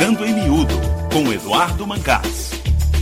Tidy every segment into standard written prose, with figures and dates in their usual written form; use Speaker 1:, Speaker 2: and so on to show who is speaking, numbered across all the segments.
Speaker 1: Falando em Miúdo, com Eduardo Mancás.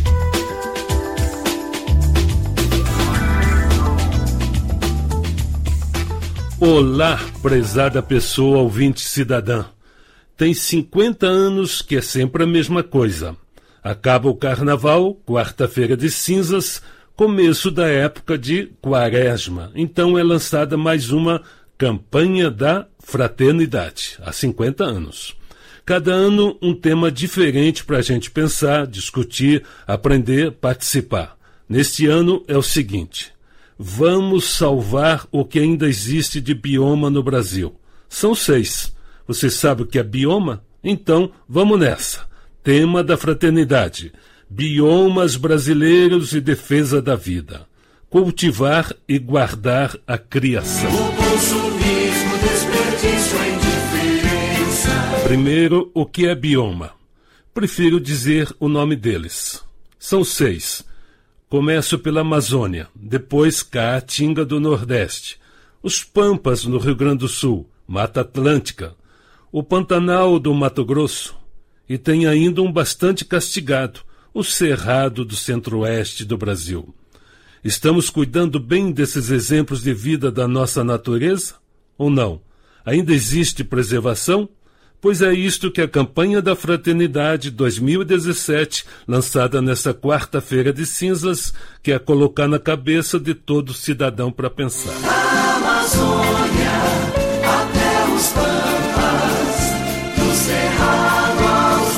Speaker 2: Olá, prezada pessoa ouvinte cidadã. Tem 50 anos que é sempre a mesma coisa. Acaba o carnaval, quarta-feira de cinzas, começo da época de quaresma. Então é lançada mais uma campanha da fraternidade, há 50 anos. Cada ano um tema diferente para a gente pensar, discutir, aprender, participar. Neste ano é o seguinte: vamos salvar o que ainda existe de bioma no Brasil. São 6. Você sabe o que é bioma? Então, vamos nessa. Tema da fraternidade: biomas brasileiros e defesa da vida. Cultivar e guardar a criação.
Speaker 3: O consumismo, desperdício, a indiferença.
Speaker 2: Primeiro, o que é bioma? Prefiro dizer o nome deles. São 6. Começo pela Amazônia, depois Caatinga do Nordeste, os Pampas no Rio Grande do Sul, Mata Atlântica, o Pantanal do Mato Grosso, e tem ainda um bastante castigado, o Cerrado do Centro-Oeste do Brasil. Estamos cuidando bem desses exemplos de vida da nossa natureza? Ou não? Ainda existe preservação? Pois é isto que a campanha da Fraternidade 2017, lançada nesta quarta-feira de cinzas, quer colocar na cabeça de todo cidadão para pensar.
Speaker 3: Da Amazônia até os Pampas, do Cerrado aos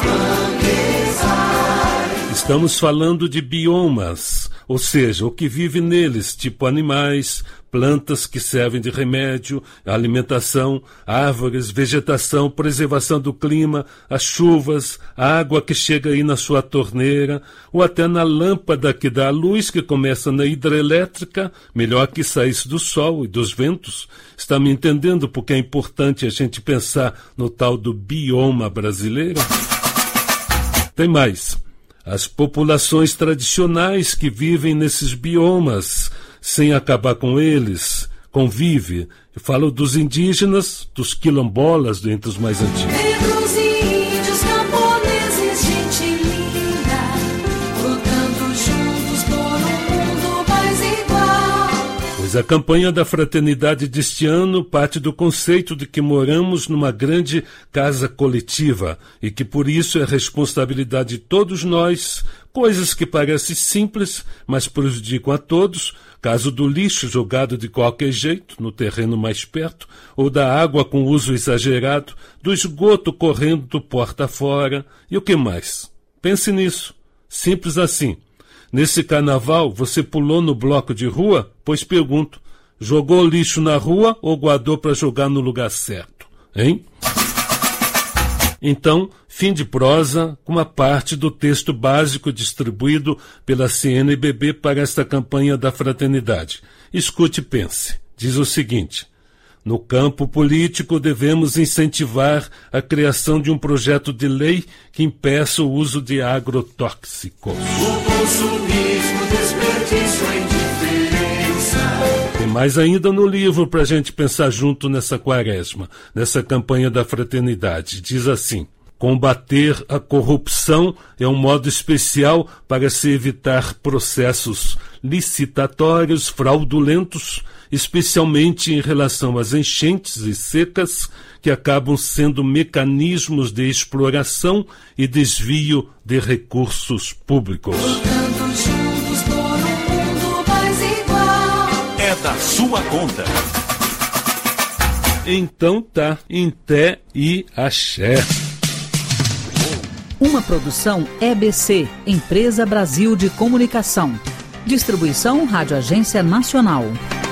Speaker 3: manguezais.
Speaker 2: Estamos falando de biomas, ou seja, o que vive neles, tipo animais, plantas que servem de remédio, alimentação, árvores, vegetação, preservação do clima, as chuvas, a água que chega aí na sua torneira, ou até na lâmpada que dá a luz, que começa na hidrelétrica, melhor que saísse do sol e dos ventos. Está me entendendo porque é importante a gente pensar no tal do bioma brasileiro? Tem mais. As populações tradicionais que vivem nesses biomas, sem acabar com eles, convive. Eu falo dos indígenas, dos quilombolas, dentre os mais antigos.
Speaker 3: Negros e índios, camponeses, gente linda, lutando juntos por um mundo mais igual.
Speaker 2: Pois a campanha da fraternidade deste ano parte do conceito de que moramos numa grande casa coletiva e que por isso é responsabilidade de todos nós, coisas que parecem simples, mas prejudicam a todos, caso do lixo jogado de qualquer jeito, no terreno mais perto, ou da água com uso exagerado, do esgoto correndo do porta fora, e o que mais? Pense nisso. Simples assim. Nesse carnaval, você pulou no bloco de rua? Pois pergunto, jogou lixo na rua ou guardou para jogar no lugar certo? Hein? Então, fim de prosa com uma parte do texto básico distribuído pela CNBB para esta campanha da fraternidade. Escute e pense. Diz o seguinte: no campo político devemos incentivar a criação de um projeto de lei que impeça o uso de agrotóxicos.
Speaker 3: O consumismo, desperdício, a indiferença.
Speaker 2: Tem mais ainda no livro para a gente pensar junto nessa quaresma, nessa campanha da fraternidade. Diz assim: combater a corrupção é um modo especial para se evitar processos licitatórios fraudulentos, especialmente em relação às enchentes e secas, que acabam sendo mecanismos de exploração e desvio de recursos públicos.
Speaker 3: Lutando juntos por um mundo mais igual.
Speaker 1: É da sua conta.
Speaker 2: Então tá, em té e axé.
Speaker 4: Uma produção EBC, Empresa Brasil de Comunicação. Distribuição Rádio Agência Nacional.